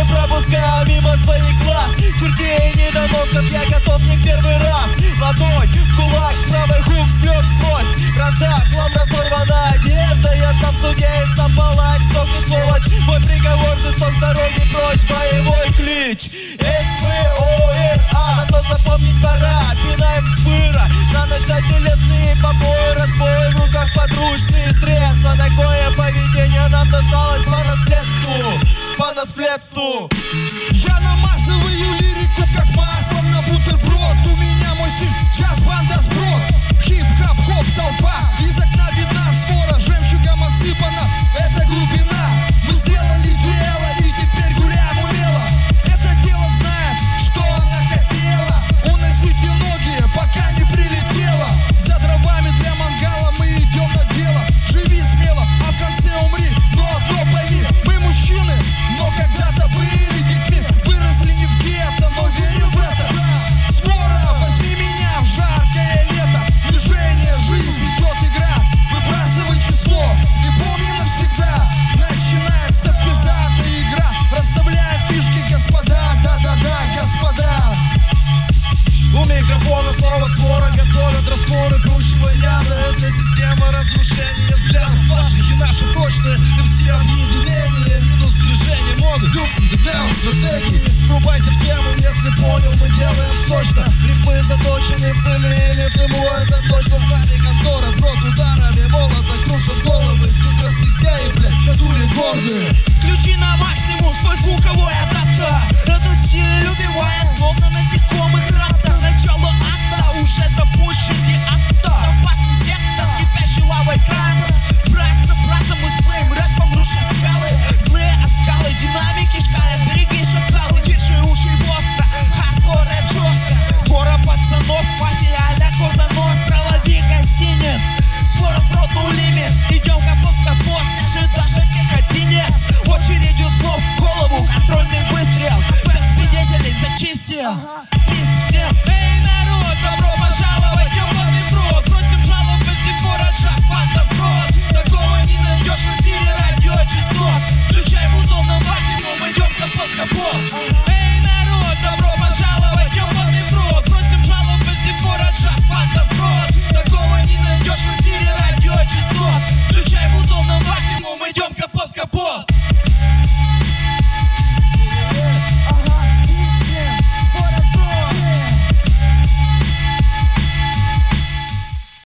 не пропускаю мимо своих глаз. Чертей недоносов, я готов не в первый раз. Ладонь в кулак, с правой хук слег злость. Борода, хлам, разорвана одежда. Я сам судья и сам палач. Сдохни, сволочь, мой приговор жесток, с дороги прочь. Боевой клич СВОРА, давно запомнить пора. Пинаем с пыра, наносят телесные побои. Разбой в руках подручные средства. Такое поведение нам досталось по наследству. По наследству. Я намазываю лирику как масло на бутерброд. У меня мой стиль, джаз, банда, сброд. Хип-хоп, хоп, толпа. Из окна видна свора, жемчугом осыпана. Это глубина. Мы сделали дело и теперь гуляем умело. Это дело знает, что она хотела. Уносите ноги, пока не прилетела. За дровами для мангала мы идем на дело. Живи смело, а в конце умри. Но одно пойми, мы мужчины, но когда-то были детьми. Выросли не в гетто, но верим в это. Свора, возьми меня в жаркое лето. Движение, жизнь, идет игра. Выбрасывай число, не помни навсегда. Начинается пиздатая игра. Расставляем фишки, господа, да-да-да, господа. У микрофона снова свора, готовят растворы кручего яда. Для системы разрушения взглядов ваших и наших точные MC объединение. Минус движение моды, плюс андеграунд стратегии. Врубайте в тему, если понял, мы делаем сочно. Рифмы заточены в пыли или в дыму, это точно с нами контора. Сброд ударами молота крушат головы. Без распиздяй, блядь, в натуре гордые. Включи на максимум свой звуковой